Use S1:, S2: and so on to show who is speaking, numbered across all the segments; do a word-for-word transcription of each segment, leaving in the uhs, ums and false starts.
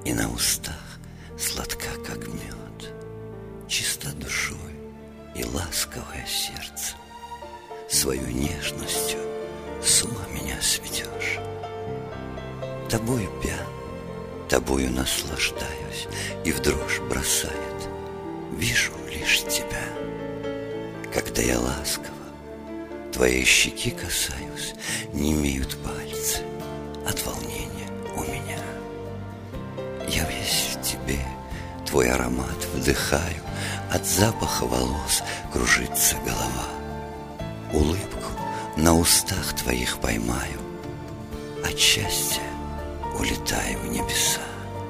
S1: и на устах сладка, как мед, чиста душой и ласковое сердце. Свою нежностью с ума меня сведешь. Тобою пьян, тобою наслаждаюсь, и в дрожь бросает. Вижу лишь тебя. Когда я ласково твоей щеки касаюсь, немеют пальцы от волнения у меня. Я весь в тебе, твой аромат вдыхаю, от запаха волос кружится голова. Улыбку на устах твоих поймаю, от счастья улетаю в небеса.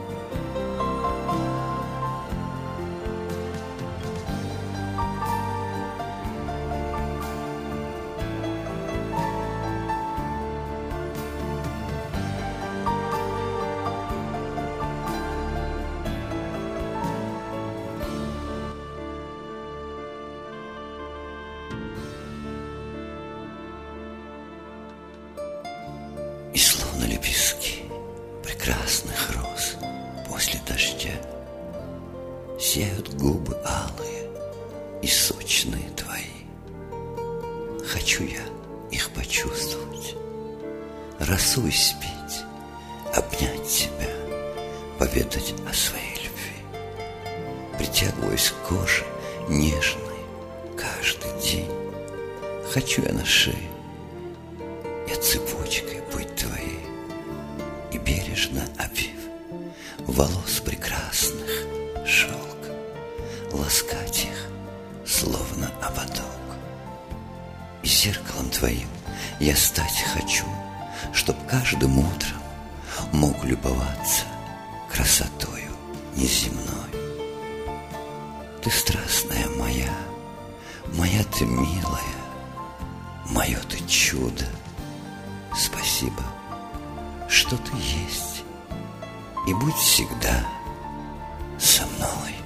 S1: И словно лепестки прекрасных роз после дождя сияют губы алые и сочные твои. Хочу я их почувствовать, росу испить, обнять тебя, поведать о своей любви. Притягиваюсь к коже нежной каждый день. Хочу я на шее, я цепочкой быть твоей, и бережно обвив волос прекрасных шелк, ласкать их, словно ободок. И зеркалом твоим я стать хочу, чтоб каждым утром мог любоваться красотою неземной. Ты страстная моя, моя ты милая, мое ты чудо. Спасибо, что ты есть, и будь всегда со мной.